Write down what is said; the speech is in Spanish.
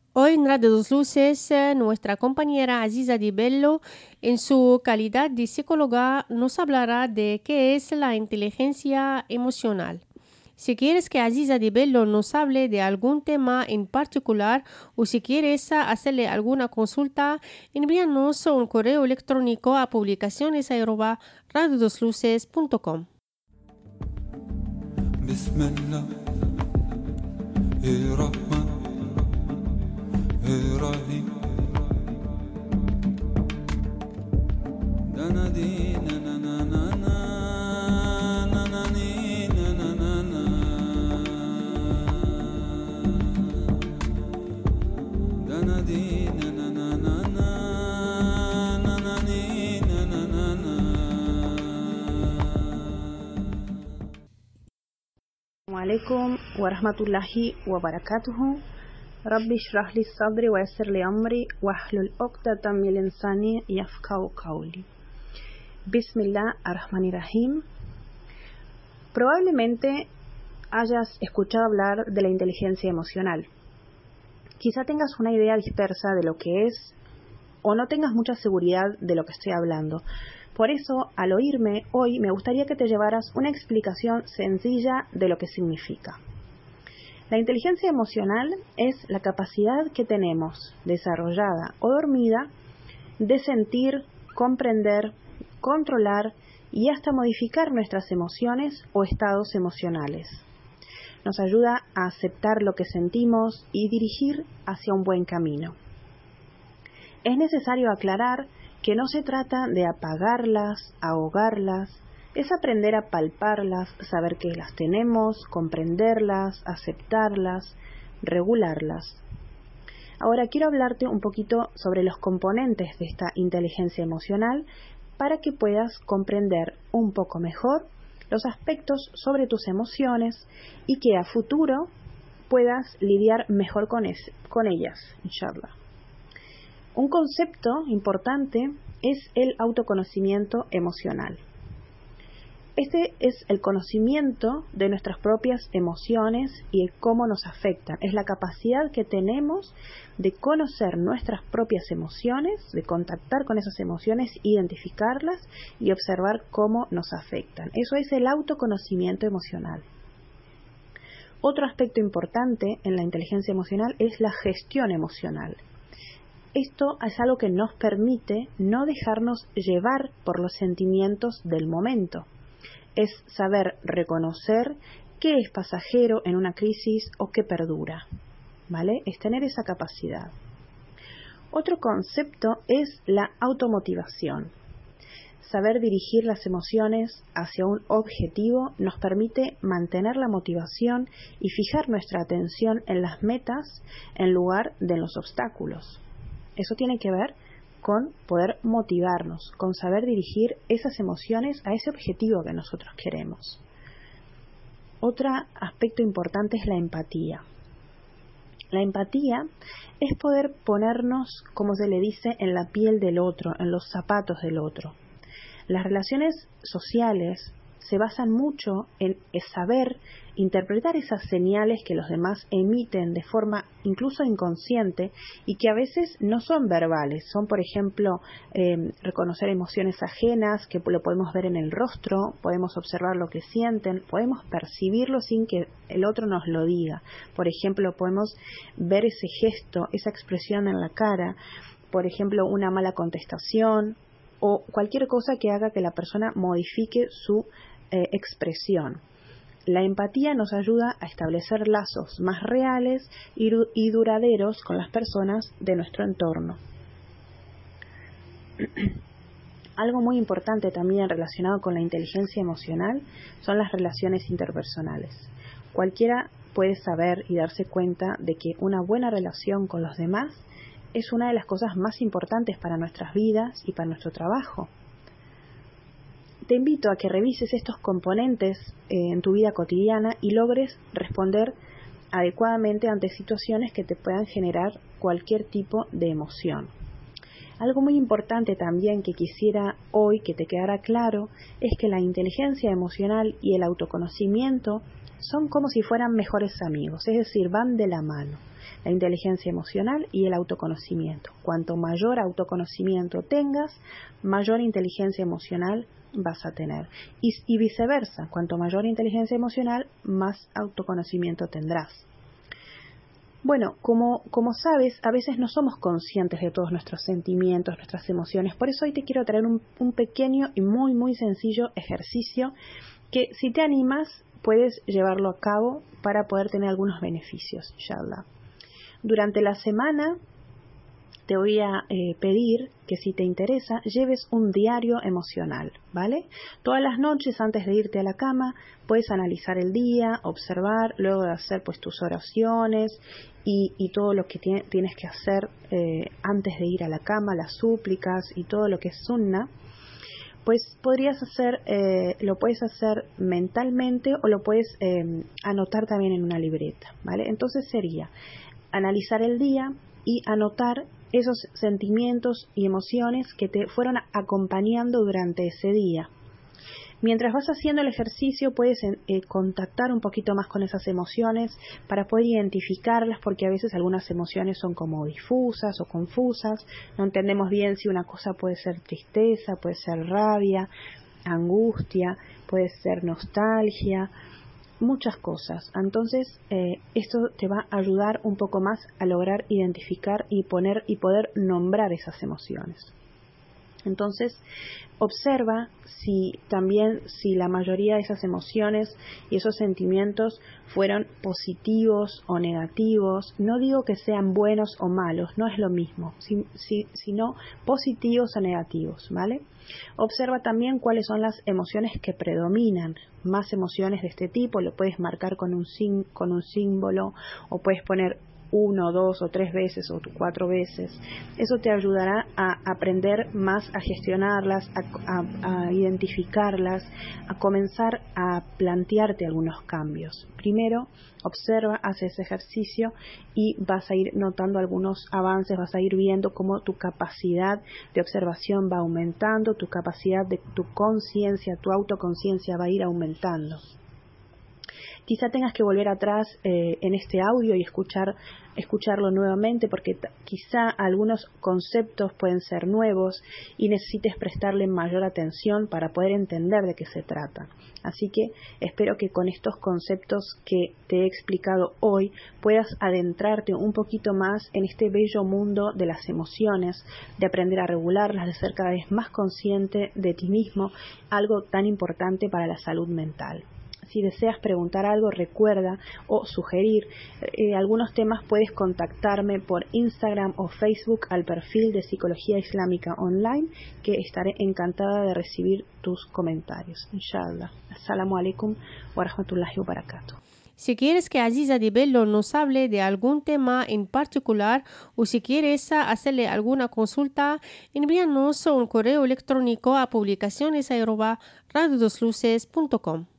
Hoy en Radio Dos Luces, nuestra compañera Aziza Di Bello, en su calidad de psicóloga, nos hablará de qué es la inteligencia emocional. Si quieres que Aziza Di Bello nos hable de algún tema en particular o si quieres hacerle alguna consulta, envíanos un correo electrónico a publicaciones@radiodosluces.com. Bismillahirrahmanirrahim. Alaikum wa rahmatullahi wa barakatuhu. Rabbi shrah li sadri wa yassir li amri wa hlul uqdatan min lisani yafqahu qawli. Bismillah ar-Rahmanir Rahim. Probablemente hayas escuchado hablar de la inteligencia emocional. Quizá tengas una idea dispersa de lo que es o no tengas mucha seguridad de lo que estoy hablando. Por eso, al oírme hoy, me gustaría que te llevaras una explicación sencilla de lo que significa. La inteligencia emocional es la capacidad que tenemos, desarrollada o dormida, de sentir, comprender, controlar y hasta modificar nuestras emociones o estados emocionales. Nos ayuda a aceptar lo que sentimos y dirigir hacia un buen camino. Es necesario aclarar que no se trata de apagarlas, ahogarlas, es aprender a palparlas, saber que las tenemos, comprenderlas, aceptarlas, regularlas. Ahora quiero hablarte un poquito sobre los componentes de esta inteligencia emocional para que puedas comprender un poco mejor los aspectos sobre tus emociones y que a futuro puedas lidiar mejor con ellas, inshallah. Un concepto importante es el autoconocimiento emocional. Este es el conocimiento de nuestras propias emociones y de cómo nos afectan. Es la capacidad que tenemos de conocer nuestras propias emociones, de contactar con esas emociones, identificarlas y observar cómo nos afectan. Eso es el autoconocimiento emocional. Otro aspecto importante en la inteligencia emocional es la gestión emocional. Esto es algo que nos permite no dejarnos llevar por los sentimientos del momento. Es saber reconocer qué es pasajero en una crisis o qué perdura, ¿vale? Es tener esa capacidad. Otro concepto es la automotivación. Saber dirigir las emociones hacia un objetivo nos permite mantener la motivación y fijar nuestra atención en las metas en lugar de en los obstáculos. Eso tiene que ver con poder motivarnos, con saber dirigir esas emociones a ese objetivo que nosotros queremos. Otro aspecto importante es la empatía. La empatía es poder ponernos, como se le dice, en la piel del otro, en los zapatos del otro. Las relaciones sociales se basan mucho en saber interpretar esas señales que los demás emiten de forma incluso inconsciente y que a veces no son verbales. Son, por ejemplo, reconocer emociones ajenas, que lo podemos ver en el rostro, podemos observar lo que sienten, podemos percibirlo sin que el otro nos lo diga. Por ejemplo, podemos ver ese gesto, esa expresión en la cara, por ejemplo, una mala contestación o cualquier cosa que haga que la persona modifique su expresión. La empatía nos ayuda a establecer lazos más reales y duraderos con las personas de nuestro entorno. Algo muy importante también relacionado con la inteligencia emocional son las relaciones interpersonales. Cualquiera puede saber y darse cuenta de que una buena relación con los demás es una de las cosas más importantes para nuestras vidas y para nuestro trabajo. Te invito a que revises estos componentes en tu vida cotidiana y logres responder adecuadamente ante situaciones que te puedan generar cualquier tipo de emoción. Algo muy importante también que quisiera hoy que te quedara claro es que la inteligencia emocional y el autoconocimiento son como si fueran mejores amigos, es decir, van de la mano. la inteligencia emocional y el autoconocimiento. Cuanto mayor autoconocimiento tengas, mayor inteligencia emocional vas a tener. Y viceversa, cuanto mayor inteligencia emocional, más autoconocimiento tendrás. Bueno, como sabes, a veces no somos conscientes de todos nuestros sentimientos, nuestras emociones. Por eso hoy te quiero traer un pequeño y muy, muy sencillo ejercicio que, si te animas, puedes llevarlo a cabo para poder tener algunos beneficios, inshallah. Durante la semana te voy a pedir que, si te interesa, lleves un diario emocional, ¿vale? Todas las noches antes de irte a la cama puedes analizar el día, observar, luego de hacer pues tus oraciones y todo lo que tienes que hacer antes de ir a la cama, las súplicas y todo lo que es sunna. Pues lo puedes hacer mentalmente o lo puedes anotar también en una libreta, ¿vale? Entonces sería analizar el día y anotar esos sentimientos y emociones que te fueron acompañando durante ese día. Mientras vas haciendo el ejercicio puedes contactar un poquito más con esas emociones para poder identificarlas, porque a veces algunas emociones son como difusas o confusas, no entendemos bien si una cosa puede ser tristeza, puede ser rabia, angustia, puede ser nostalgia, muchas cosas. Entonces esto te va a ayudar un poco más a lograr identificar y poder nombrar esas emociones. Entonces observa si la mayoría de esas emociones y esos sentimientos fueron positivos o negativos. No digo que sean buenos o malos, no es lo mismo, sino positivos o negativos, ¿vale? Observa también cuáles son las emociones que predominan. Más emociones de este tipo lo puedes marcar con un símbolo, o puedes poner 1, 2 o 3 veces o 4 veces. Eso te ayudará a aprender más a gestionarlas, a identificarlas, a comenzar a plantearte algunos cambios. Primero, observa, haz ese ejercicio y vas a ir notando algunos avances, vas a ir viendo cómo tu capacidad de observación va aumentando, tu capacidad de tu conciencia, tu autoconciencia va a ir aumentando. Quizá tengas que volver atrás en este audio y escucharlo nuevamente, porque quizá algunos conceptos pueden ser nuevos y necesites prestarle mayor atención para poder entender de qué se trata. Así que espero que con estos conceptos que te he explicado hoy puedas adentrarte un poquito más en este bello mundo de las emociones, de aprender a regularlas, de ser cada vez más consciente de ti mismo, algo tan importante para la salud mental. Si deseas preguntar algo, recuerda, o sugerir algunos temas, puedes contactarme por Instagram o Facebook al perfil de Psicología Islámica Online, que estaré encantada de recibir tus comentarios. Inshallah. Assalamu alaikum wa rahmatullahi wa barakatuh. Si quieres que Aziza Di Bello nos hable de algún tema en particular, o si quieres hacerle alguna consulta, envíanos un correo electrónico a publicaciones@radiodosluces.com.